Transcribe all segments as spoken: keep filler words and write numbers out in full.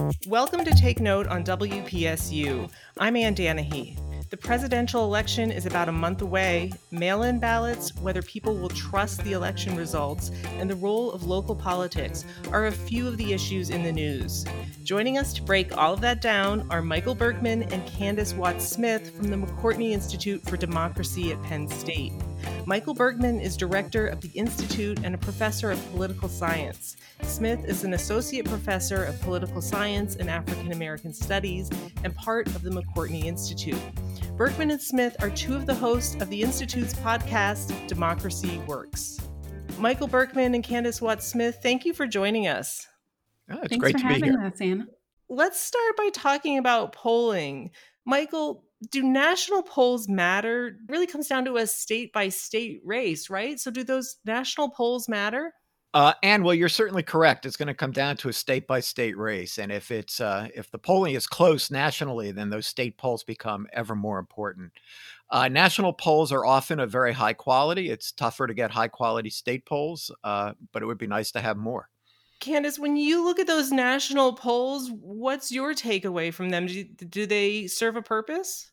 Welcome to Take Note on W P S U. I'm Ann Danahy. The presidential election is about a month away. Mail-in ballots, whether people will trust the election results, and the role of local politics are a few of the issues in the news. Joining us to break all of that down are Michael Berkman and Candace Watts-Smith from the McCourtney Institute for Democracy at Penn State. Michael Berkman is director of the Institute and a professor of political science. Smith is an associate professor of political science and African American studies and part of the McCourtney Institute. Berkman and Smith are two of the hosts of the Institute's podcast, Democracy Works. Michael Berkman and Candace Watts-Smith, thank you for joining us. Oh, it's Thanks great for to be having here. us, Anna. Let's start by talking about polling. Michael, do national polls matter? It really comes down to a state-by-state race, right? So do those national polls matter? Uh, and well, you're certainly correct. It's going to come down to a state-by-state race, and if it's uh, if the polling is close nationally, then those state polls become ever more important. Uh, national polls are often of very high quality. It's tougher to get high-quality state polls, uh, but it would be nice to have more. Candace, when you look at those national polls, what's your takeaway from them? Do, do they serve a purpose?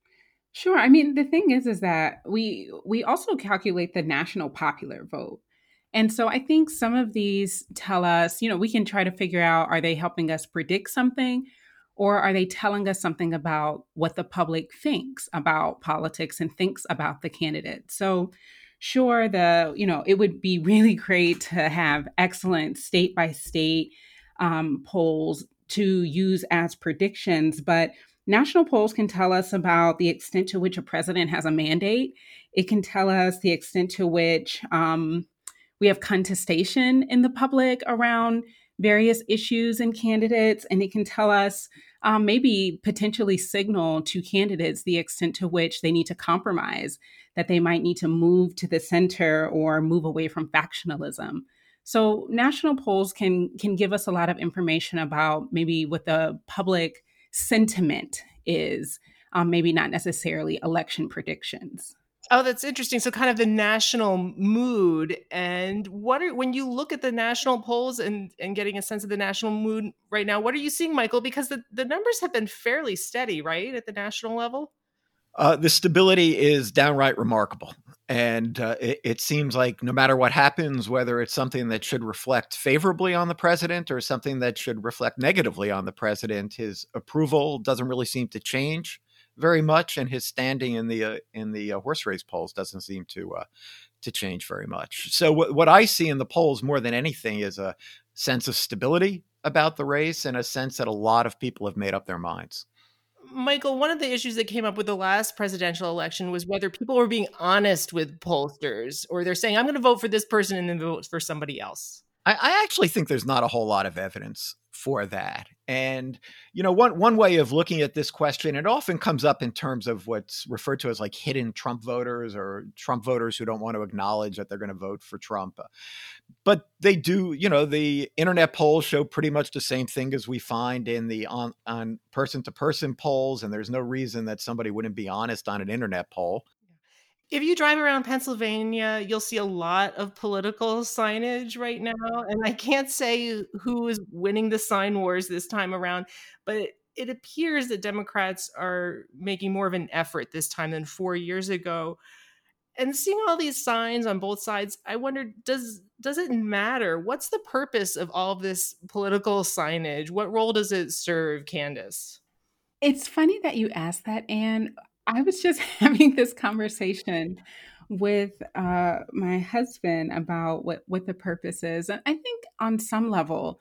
Sure. I mean, the thing is, is that we we also calculate the national popular vote. And so I think some of these tell us, you know, we can try to figure out, are they helping us predict something, or are they telling us something about what the public thinks about politics and thinks about the candidate? So sure, the, you know, it would be really great to have excellent state by state um, polls to use as predictions, but national polls can tell us about the extent to which a president has a mandate. It can tell us the extent to which um, we have contestation in the public around various issues and candidates. And it can tell us, um, maybe potentially signal to candidates the extent to which they need to compromise, that they might need to move to the center or move away from factionalism. So national polls can, can give us a lot of information about maybe what the public sentiment is, um, maybe not necessarily election predictions. Oh, that's interesting. So kind of the national mood. And what are, when you look at the national polls and, and getting a sense of the national mood right now, what are you seeing, Michael? Because the, the numbers have been fairly steady, right, at the national level? Uh, the stability is downright remarkable. And uh, it, it seems like no matter what happens, whether it's something that should reflect favorably on the president or something that should reflect negatively on the president, his approval doesn't really seem to change very much, and his standing in the uh, in the uh, horse race polls doesn't seem to uh, to change very much. So what what I see in the polls more than anything is a sense of stability about the race and a sense that a lot of people have made up their minds. Michael, one of the issues that came up with the last presidential election was whether people were being honest with pollsters, or they're saying, I'm going to vote for this person and then vote for somebody else. I, I actually think there's not a whole lot of evidence for that. And, you know, one one way of looking at this question, it often comes up in terms of what's referred to as like hidden Trump voters or Trump voters who don't want to acknowledge that they're going to vote for Trump. But they do, you know, the internet polls show pretty much the same thing as we find in the on, on person-to-person polls. And there's no reason that somebody wouldn't be honest on an internet poll. If you drive around Pennsylvania, you'll see a lot of political signage right now. And I can't say who is winning the sign wars this time around, but it appears that Democrats are making more of an effort this time than four years ago. And seeing all these signs on both sides, I wonder, does does it matter? What's the purpose of all of this political signage? What role does it serve, Candace? It's funny that you asked that, Anne. I was just having this conversation with uh, my husband about what, what the purpose is. And I think on some level,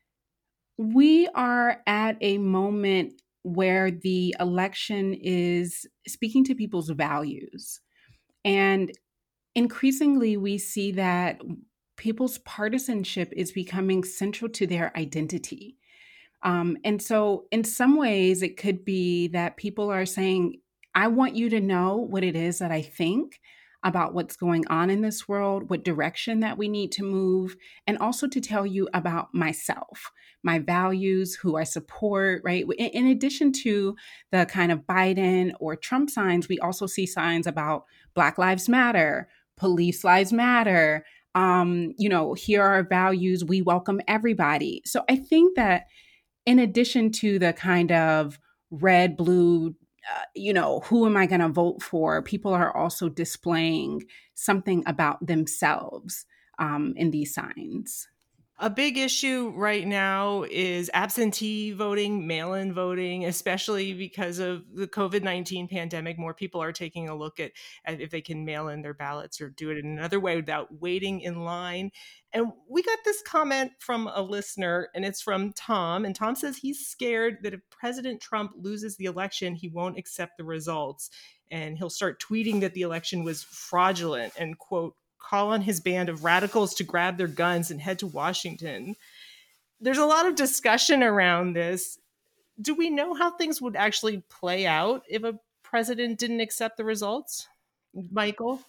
we are at a moment where the election is speaking to people's values. And increasingly, we see that people's partisanship is becoming central to their identity. Um, and so, in some ways, it could be that people are saying, I want you to know what it is that I think about what's going on in this world, what direction that we need to move, and also to tell you about myself, my values, who I support, right? In, in addition to the kind of Biden or Trump signs, we also see signs about Black Lives Matter, Police Lives Matter. Um, you know, here are our values. We welcome everybody. So I think that in addition to the kind of red, blue, uh, you know, who am I going to vote for? People are also displaying something about themselves um, in these signs. A big issue right now is absentee voting, mail-in voting, especially because of the COVID nineteen pandemic. More people are taking a look at, at if they can mail in their ballots or do it in another way without waiting in line. And we got this comment from a listener, and it's from Tom. And Tom says he's scared that if President Trump loses the election, he won't accept the results. And he'll start tweeting that the election was fraudulent and, quote, call on his band of radicals to grab their guns and head to Washington. There's a lot of discussion around this. Do we know how things would actually play out if a president didn't accept the results? Michael?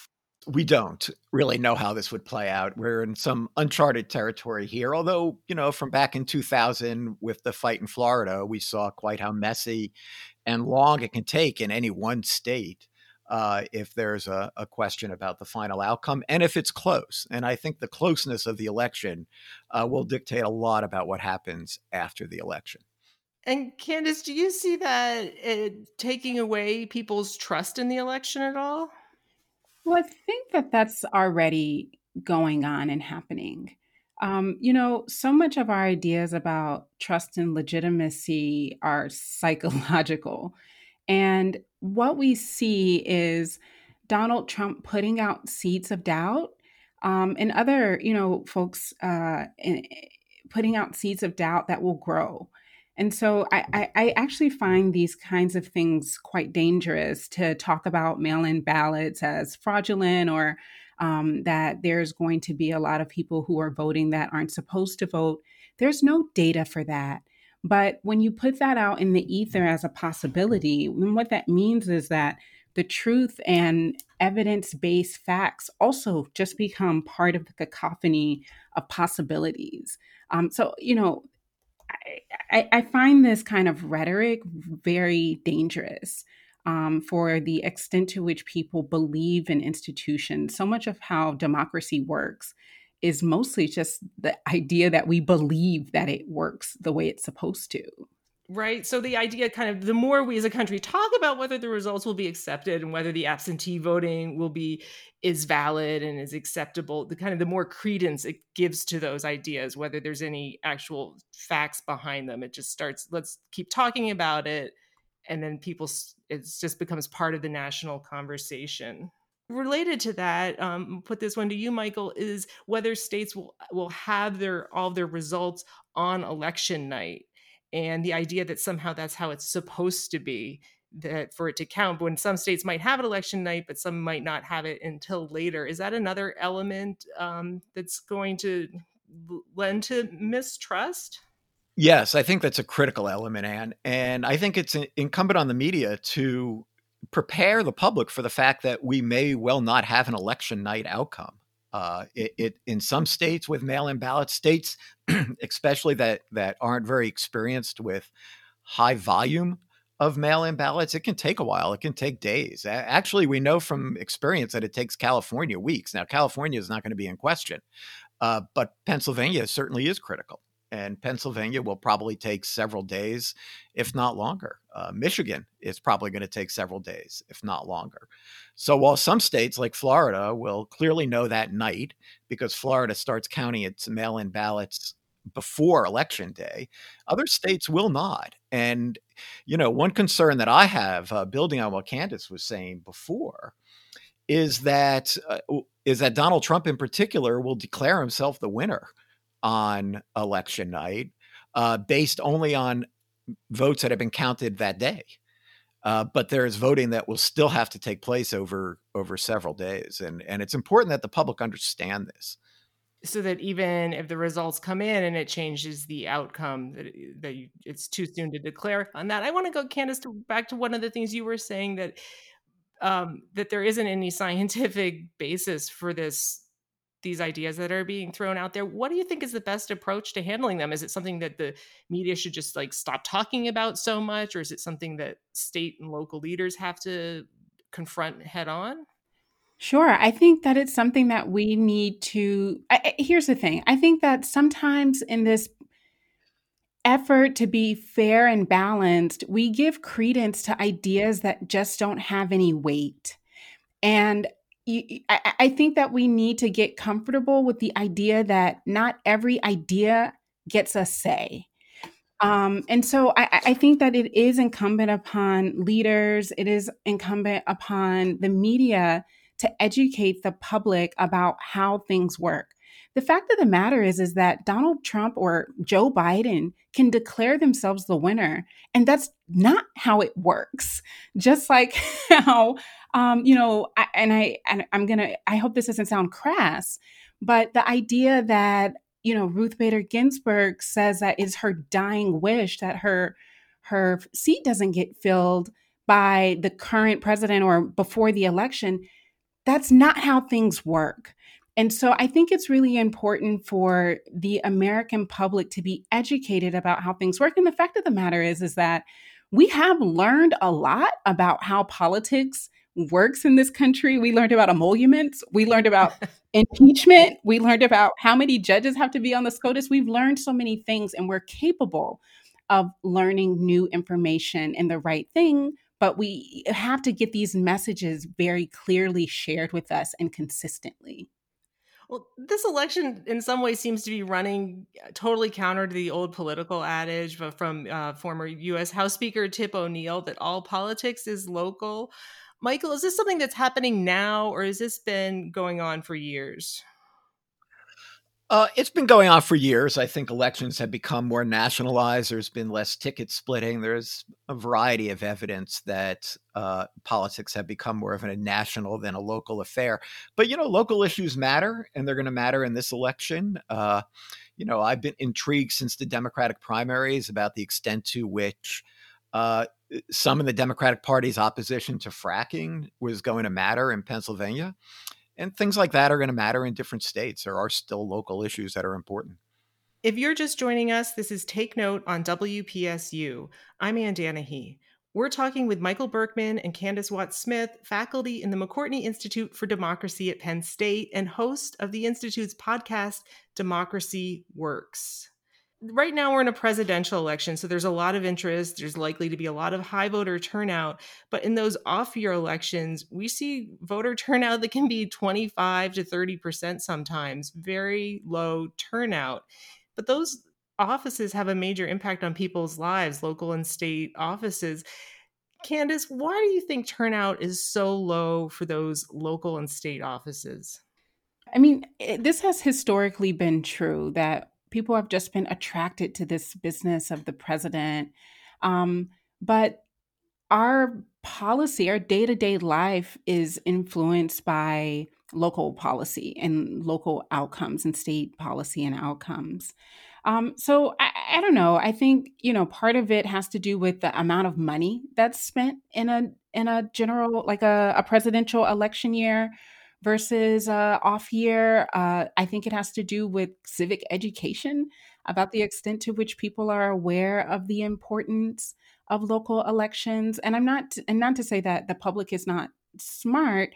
We don't really know how this would play out. We're in some uncharted territory here. Although, you know, from back in two thousand with the fight in Florida, we saw quite how messy and long it can take in any one state. Uh, if there's a, a question about the final outcome and if it's close. And I think the closeness of the election uh, will dictate a lot about what happens after the election. And Candace, do you see that it taking away people's trust in the election at all? Well, I think that that's already going on and happening. Um, you know, so much of our ideas about trust and legitimacy are psychological. And what we see is Donald Trump putting out seeds of doubt, um, and other, you know, folks uh, in, putting out seeds of doubt that will grow. And so I, I, I actually find these kinds of things quite dangerous, to talk about mail-in ballots as fraudulent, or um, that there's going to be a lot of people who are voting that aren't supposed to vote. There's no data for that. But when you put that out in the ether as a possibility, then what that means is that the truth and evidence-based facts also just become part of the cacophony of possibilities. Um, so, you know, I, I find this kind of rhetoric very dangerous um, for the extent to which people believe in institutions. So much of how democracy works is mostly just the idea that we believe that it works the way it's supposed to. Right. So the idea kind of, the more we as a country talk about whether the results will be accepted and whether the absentee voting will be is valid and is acceptable, the kind of the more credence it gives to those ideas, whether there's any actual facts behind them. It just starts, let's keep talking about it. And then people, it just becomes part of the national conversation. Related to that, um, put this one to you, Michael, is whether states will will have their all of their results on election night, and the idea that somehow that's how it's supposed to be, that for it to count. But when some states might have it election night, but some might not have it until later. Is that another element um, that's going to lend to mistrust? Yes, I think that's a critical element, Anne. And I think it's incumbent on the media to prepare the public for the fact that we may well not have an election night outcome. Uh, it, it in some states with mail-in ballot states, especially that that aren't very experienced with high volume of mail-in ballots, it can take a while. It can take days. Actually, we know from experience that it takes California weeks. Now, California is not going to be in question, uh, but Pennsylvania certainly is critical. And Pennsylvania will probably take several days, if not longer. Uh, Michigan is probably going to take several days, if not longer. So while some states like Florida will clearly know that night, because Florida starts counting its mail-in ballots before election day, other states will not. And, you know, one concern that I have, uh, building on what Candace was saying before, is that uh, is that Donald Trump in particular will declare himself the winner on election night, uh, based only on votes that have been counted that day. Uh, but there is voting that will still have to take place over over several days. And, and it's important that the public understand this. So that even if the results come in and it changes the outcome, that, that you, it's too soon to declare on that. I want to go, Candace, to, back to one of the things you were saying, that um, that there isn't any scientific basis for this these ideas that are being thrown out there. What do you think is the best approach to handling them? Is it something that the media should just like stop talking about so much? Or is it something that state and local leaders have to confront head on? Sure. I think that it's something that we need to, I, here's the thing. I think that sometimes in this, effort to be fair and balanced, we give credence to ideas that just don't have any weight. And y- I, I think that we need to get comfortable with the idea that not every idea gets a say. Um, and so I, I I think that it is incumbent upon leaders, it is incumbent upon the media to educate the public about how things work. The fact of the matter is, is that Donald Trump or Joe Biden can declare themselves the winner, and that's not how it works. Just like how, um, you know, I, and I and I'm gonna. I hope this doesn't sound crass, but the idea that you know, Ruth Bader Ginsburg says that it's her dying wish that her her seat doesn't get filled by the current president or before the election. That's not how things work. And so I think it's really important for the American public to be educated about how things work. And the fact of the matter is, is that we have learned a lot about how politics works in this country. We learned about emoluments. We learned about impeachment. We learned about how many judges have to be on the SCOTUS. We've learned so many things, and we're capable of learning new information and the right thing, but we have to get these messages very clearly shared with us and consistently. Well, this election in some ways seems to be running totally counter to the old political adage from uh, former U S House Speaker Tip O'Neill that all politics is local. Michael, is this something that's happening now, or has this been going on for years? Uh, it's been going on for years. I think elections have become more nationalized. There's been less ticket splitting. There's a variety of evidence that uh, politics have become more of a national than a local affair. But, you know, local issues matter, and they're going to matter in this election. Uh, you know, I've been intrigued since the Democratic primaries about the extent to which uh, some of the Democratic Party's opposition to fracking was going to matter in Pennsylvania. And things like that are going to matter in different states. There are still local issues that are important. If you're just joining us, this is Take Note on W P S U. I'm Ann Danahy. We're talking with Michael Berkman and Candace Watts Smith, faculty in the McCourtney Institute for Democracy at Penn State and host of the Institute's podcast, Democracy Works. Right now we're in a presidential election, so there's a lot of interest. There's likely to be a lot of high voter turnout. But in those off-year elections, we see voter turnout that can be twenty-five to thirty percent sometimes, very low turnout. But those offices have a major impact on people's lives, local and state offices. Candace, why do you think turnout is so low for those local and state offices? I mean, it, this has historically been true that people have just been attracted to this business of the president. Um, but our policy, our day to day life is influenced by local policy and local outcomes and state policy and outcomes. Um, so I, I don't know. I think you know part of it has to do with the amount of money that's spent in a in a general like a, a presidential election year versus uh, off year. Uh, I think it has to do with civic education about the extent to which people are aware of the importance of local elections. And I'm not, and not to say that the public is not smart.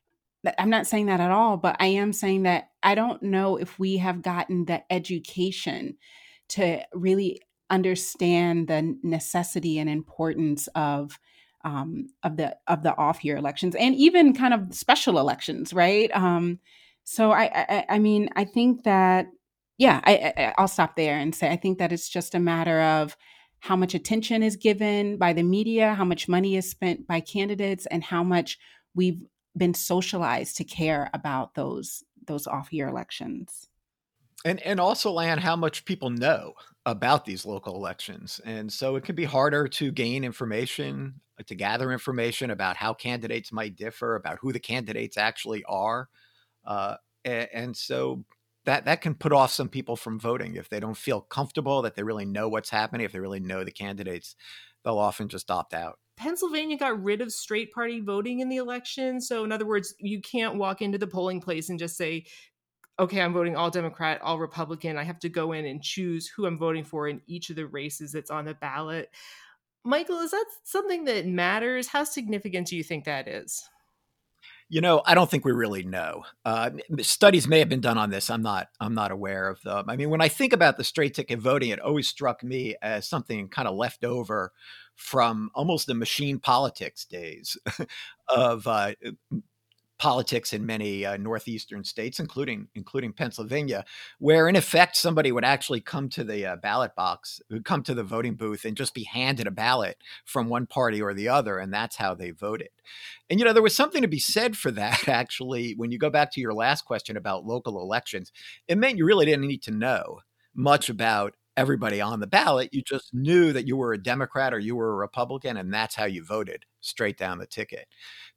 I'm not saying that at all, but I am saying that I don't know if we have gotten the education to really understand the necessity and importance of um, of the of the off year elections and even kind of special elections, right? Um, so I, I I mean I think that yeah I, I I'll stop there and say I think that it's just a matter of how much attention is given by the media, how much money is spent by candidates, and how much we've been socialized to care about those those off year elections. And and also, Lan, how much people know about these local elections. And so it can be harder to gain information, uh, to gather information about how candidates might differ, about who the candidates actually are. Uh, a- and so that that can put off some people from voting if they don't feel comfortable that they really know what's happening, if they really know the candidates, they'll often just opt out. Pennsylvania got rid of straight party voting in the election. So, in other words, you can't walk into the polling place and just say, okay, I'm voting all Democrat, all Republican. I have to go in and choose who I'm voting for in each of the races that's on the ballot. Michael, is that something that matters? How significant do you think that is? You know, I don't think we really know. Uh, studies may have been done on this. I'm not. I'm not aware of them. I mean, when I think about the straight ticket voting, it always struck me as something kind of left over from almost the machine politics days of uh, politics in many uh, northeastern states, including including Pennsylvania, where in effect somebody would actually come to the uh, ballot box, would come to the voting booth, and just be handed a ballot from one party or the other, and that's how they voted. And you know, there was something to be said for that. Actually, when you go back to your last question about local elections, it meant you really didn't need to know much about everybody on the ballot. You just knew that you were a Democrat or you were a Republican, and that's how you voted, straight down the ticket.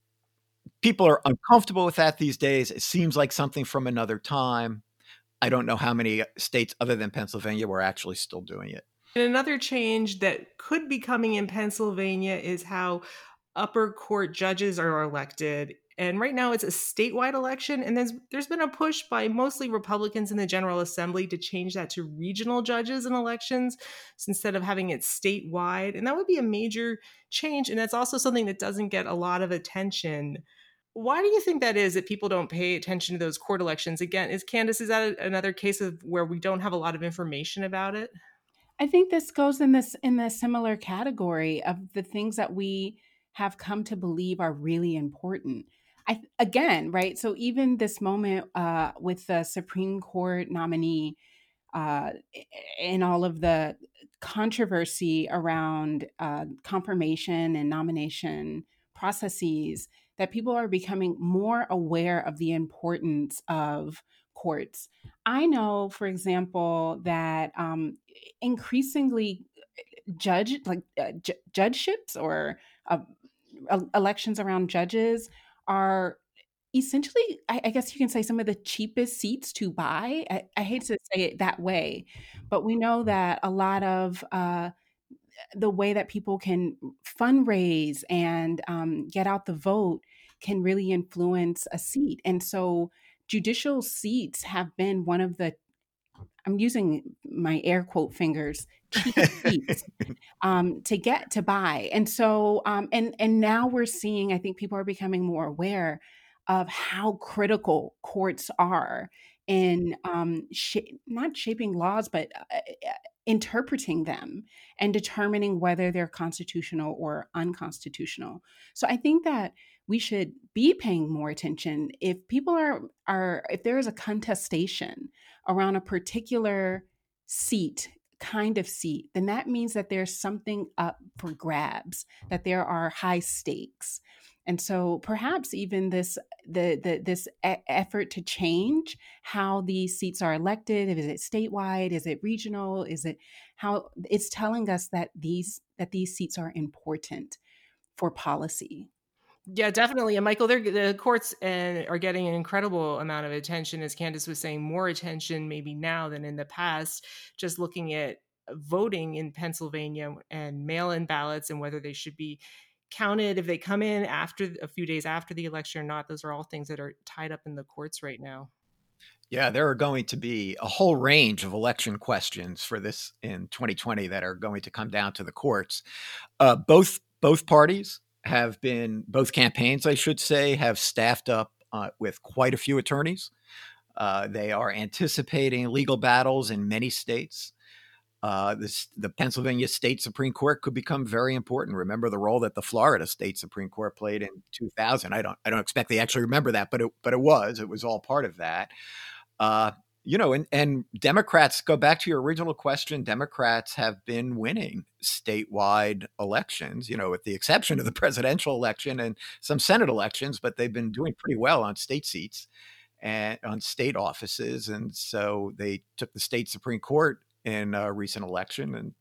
People are uncomfortable with that these days. It seems like something from another time. I don't know how many states other than Pennsylvania were actually still doing it. And another change that could be coming in Pennsylvania is how upper court judges are elected. And right now it's a statewide election. And there's, there's been a push by mostly Republicans in the General Assembly to change that to regional judges in elections instead of having it statewide. And that would be a major change. And that's also something that doesn't get a lot of attention. Why do you think that is, that people don't pay attention to those court elections? Again, is Candace, is that another case of where we don't have a lot of information about it? I think this goes in this in the similar category of the things that we have come to believe are really important. I again, right? So even this moment uh, with the Supreme Court nominee uh, and all of the controversy around uh, confirmation and nomination processes, that people are becoming more aware of the importance of courts. I know, for example, that um, increasingly judge like uh, ju- judgeships or uh, el- elections around judges are essentially, I, I guess you can say, some of the cheapest seats to buy. I, I hate to say it that way, but we know that a lot of uh, the way that people can fundraise and um, get out the vote can really influence a seat. And so judicial seats have been one of the, I'm using my air quote fingers, cheapest seats um, to get to buy. And so, um, and and now we're seeing, I think people are becoming more aware of how critical courts are in um, sh- not shaping laws, but uh, uh, interpreting them and determining whether they're constitutional or unconstitutional. So I think that we should be paying more attention if people are are if there is a contestation around a particular seat, kind of seat, then that means that there's something up for grabs, that there are high stakes. And so perhaps even this the, the this e- effort to change how these seats are elected, is it statewide, is it regional, is it how it's telling us that these that these seats are important for policy. Yeah, definitely. And Michael, they're, the courts and are getting an incredible amount of attention, as Candace was saying, more attention maybe now than in the past. Just looking at voting in Pennsylvania and mail-in ballots and whether they should be counted if they come in after a few days after the election or not. Those are all things that are tied up in the courts right now. Yeah, there are going to be a whole range of election questions for this in twenty twenty that are going to come down to the courts. Uh, both both parties have been, both campaigns, I should say, have staffed up uh, with quite a few attorneys. Uh, they are anticipating legal battles in many states. Uh, this, the Pennsylvania State Supreme Court could become very important. Remember the role that the Florida State Supreme Court played in two thousand. I don't, I don't expect they actually remember that, but it, but it was, it was all part of that. Uh, you know, and, and Democrats, go back to your original question, Democrats have been winning statewide elections, you know, with the exception of the presidential election and some Senate elections, but they've been doing pretty well on state seats and on state offices. And so they took the state Supreme Court in a recent election. And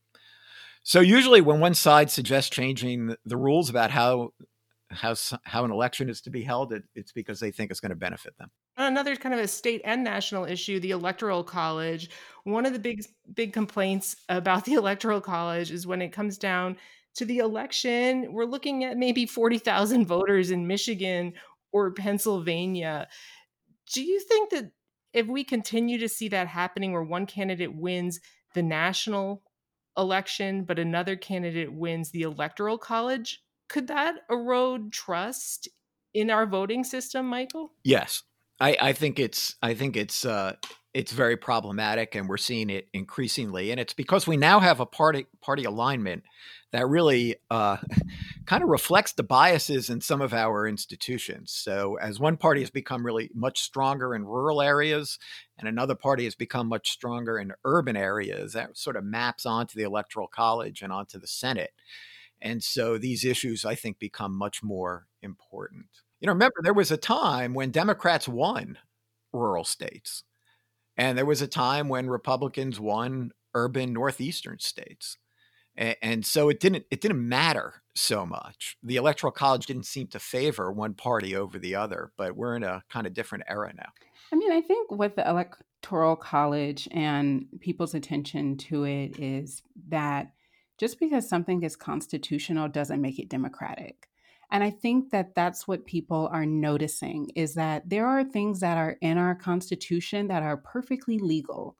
so usually when one side suggests changing the rules about how how how an election is to be held, it, it's because they think it's going to benefit them. Another kind of a state and national issue, the Electoral College. One of the big big complaints about the Electoral College is when it comes down to the election, we're looking at maybe forty thousand voters in Michigan or Pennsylvania. Do you think that if we continue to see that happening where one candidate wins the national election, but another candidate wins the Electoral College, could that erode trust in our voting system, Michael? Yes, I, I think it's I think it's uh, it's very problematic, and we're seeing it increasingly. And it's because we now have a party party alignment that really uh, kind of reflects the biases in some of our institutions. So, as one party has become really much stronger in rural areas, and another party has become much stronger in urban areas, that sort of maps onto the Electoral College and onto the Senate. And so, these issues, I think, become much more important. You know, remember, there was a time when Democrats won rural states, and there was a time when Republicans won urban northeastern states. And, and so it didn't it didn't matter so much. The Electoral College didn't seem to favor one party over the other, but we're in a kind of different era now. I mean, I think with the Electoral College and people's attention to it is that just because something is constitutional doesn't make it democratic. And I think that that's what people are noticing is that there are things that are in our Constitution that are perfectly legal.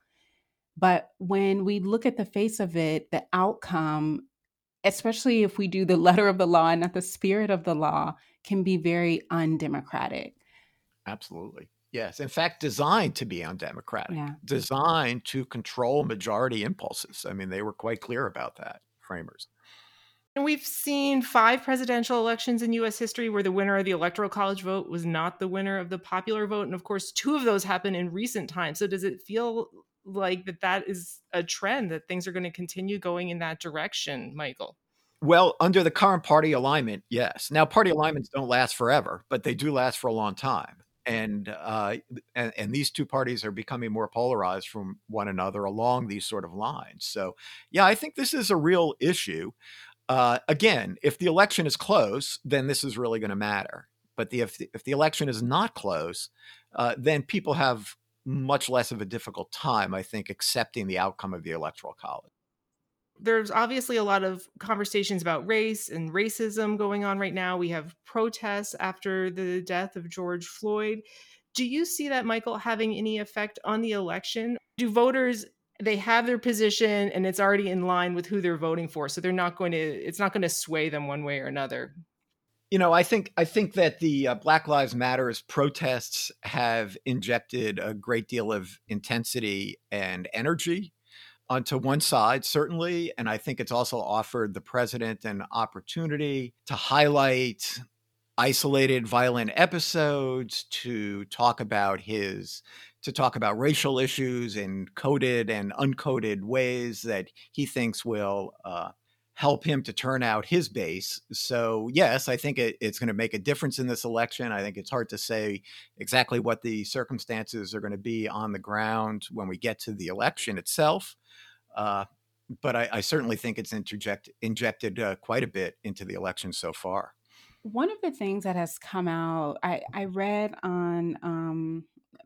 But when we look at the face of it, the outcome, especially if we do the letter of the law and not the spirit of the law, can be very undemocratic. Absolutely. Yes. In fact, designed to be undemocratic, Yeah. designed to control majority impulses. I mean, they were quite clear about that, framers. And we've seen five presidential elections in U S history where the winner of the Electoral College vote was not the winner of the popular vote. And of course, two of those happened in recent times. So does it feel like that that is a trend, that things are going to continue going in that direction, Michael? Well, under the current party alignment, yes. Now, party alignments don't last forever, but they do last for a long time. And, uh, and and these two parties are becoming more polarized from one another along these sort of lines. So, yeah, I think this is a real issue. Uh, again, if the election is close, then this is really going to matter. But the, if, the, if the election is not close, uh, then people have much less of a difficult time, I think, accepting the outcome of the Electoral College. There's obviously a lot of conversations about race and racism going on right now. We have protests after the death of George Floyd. Do you see that, Michael, having any effect on the election? Do voters, they have their position and it's already in line with who they're voting for, so they're not going to, it's not going to sway them one way or another? You know, I think I think that the uh, Black Lives Matters protests have injected a great deal of intensity and energy onto one side, certainly. And I think it's also offered the president an opportunity to highlight isolated violent episodes, to talk about his, to talk about racial issues in coded and uncoded ways that he thinks will uh, help him to turn out his base. So, yes, I think it, it's going to make a difference in this election. I think it's hard to say exactly what the circumstances are going to be on the ground when we get to the election itself. Uh, but I, I certainly think it's interject, injected uh, quite a bit into the election so far. One of the things that has come out, I, I read on um,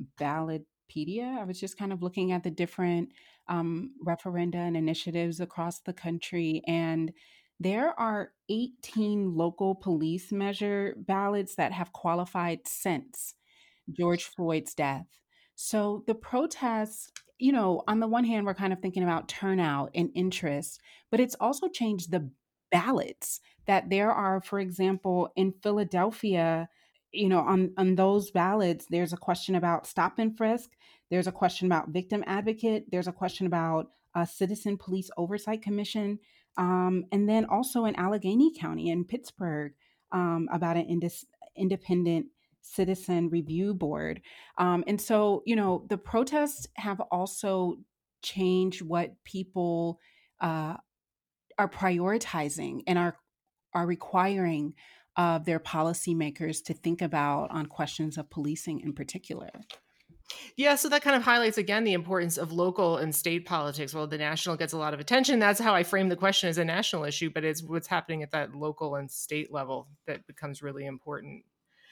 Ballotpedia, I was just kind of looking at the different um, referenda and initiatives across the country, and there are eighteen local police measure ballots that have qualified since George Floyd's death. So the protests, you know, on the one hand, we're kind of thinking about turnout and interest, but it's also changed the ballots that there are, for example, in Philadelphia, you know, on, on those ballots, there's a question about stop and frisk. There's a question about victim advocate. There's a question about a citizen police oversight commission. Um, and then also in Allegheny County in Pittsburgh um, about an indis- independent citizen review board. Um, and so, you know, the protests have also changed what people uh, are prioritizing and are are requiring of their policymakers to think about on questions of policing in particular. Yeah, so that kind of highlights again the importance of local and state politics. Well, the national gets a lot of attention. That's how I frame the question as a national issue, but it's what's happening at that local and state level that becomes really important.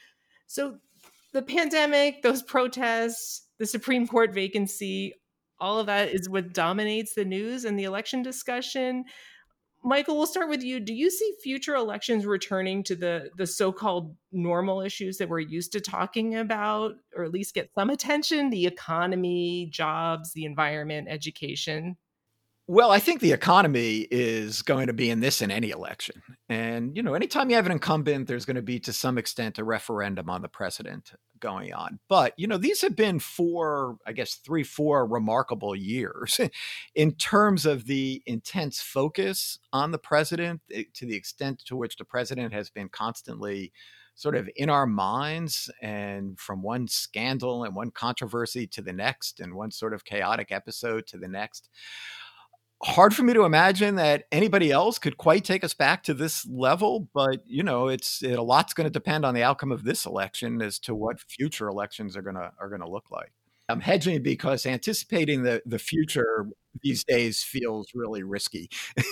So the pandemic, those protests, the Supreme Court vacancy, all of that is what dominates the news and the election discussion. Michael, we'll start with you. Do you see future elections returning to the the so-called normal issues that we're used to talking about, or at least get some attention? The economy, jobs, the environment, education? Well, I think the economy is going to be in this in any election. And, you know, anytime you have an incumbent, there's going to be to some extent a referendum on the president going on. But, you know, these have been four, I guess, three, four remarkable years in terms of the intense focus on the president, to the extent to which the president has been constantly sort of in our minds, and from one scandal and one controversy to the next, and one sort of chaotic episode to the next. Hard for me to imagine that anybody else could quite take us back to this level, but you know, it's it, a lot's going to depend on the outcome of this election as to what future elections are gonna are gonna look like. I'm hedging because anticipating the the future these days feels really risky.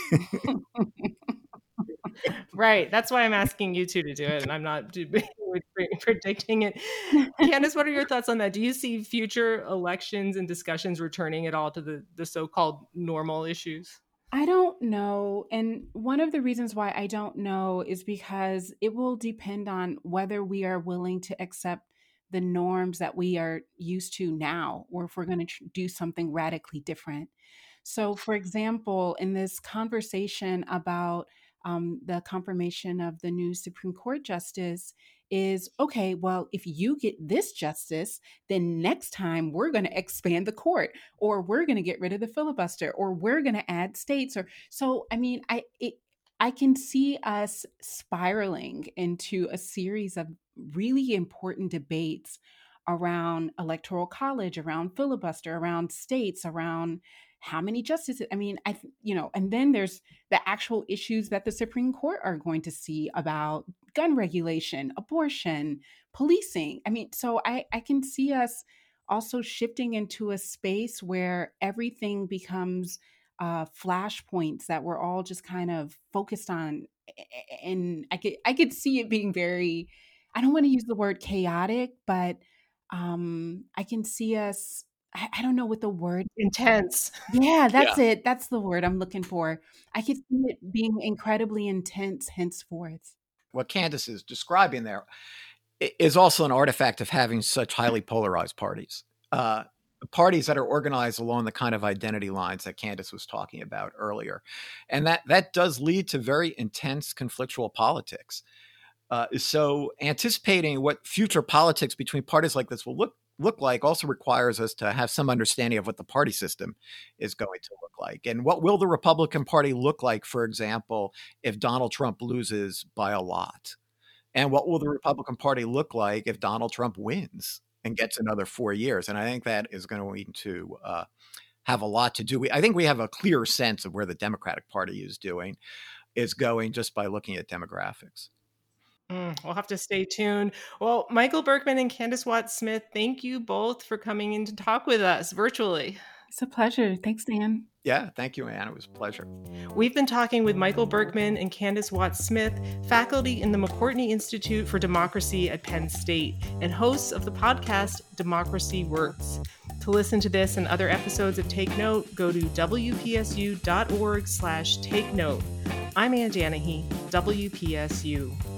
Right. That's why I'm asking you two to do it, and I'm not predicting it. Candace, what are your thoughts on that? Do you see future elections and discussions returning at all to the, the so-called normal issues? I don't know. And one of the reasons why I don't know is because it will depend on whether we are willing to accept the norms that we are used to now, or if we're going to tr- do something radically different. So, for example, in this conversation about um, the confirmation of the new Supreme Court justice, is okay, well, if you get this justice, then next time we're going to expand the court, or we're going to get rid of the filibuster, or we're going to add states. Or so, I mean, I it, I can see us spiraling into a series of really important debates around electoral college, around filibuster, around states, around how many justices. I mean, I, you know, and then there's the actual issues that the Supreme Court are going to see about gun regulation, abortion, policing. I mean, so I, I can see us also shifting into a space where everything becomes uh, flashpoints that we're all just kind of focused on. And I could, I could see it being very, I don't want to use the word chaotic, but um, I can see us, I, I don't know what the word. Intense. Yeah, that's yeah. it. That's the word I'm looking for. I could see it being incredibly intense henceforth. What Candace is describing there is also an artifact of having such highly polarized parties. Uh, parties that are organized along the kind of identity lines that Candace was talking about earlier. And that, that does lead to very intense conflictual politics. Uh, so anticipating what future politics between parties like this will look look like also requires us to have some understanding of what the party system is going to look like. And what will the Republican Party look like, for example, if Donald Trump loses by a lot? And what will the Republican Party look like if Donald Trump wins and gets another four years? And I think that is going to uh, have a lot to do. I think we have a clear sense of where the Democratic Party is doing, is going just by looking at demographics. Mm, we'll have to stay tuned. Well, Michael Berkman and Candace Watts-Smith, thank you both for coming in to talk with us virtually. It's a pleasure. Thanks, Dan. Yeah, thank you, Anne. It was a pleasure. We've been talking with Michael Berkman and Candace Watts-Smith, faculty in the McCourtney Institute for Democracy at Penn State and hosts of the podcast Democracy Works. To listen to this and other episodes of Take Note, go to w p s u dot org slash take note. I'm Ann Danahy, W P S U.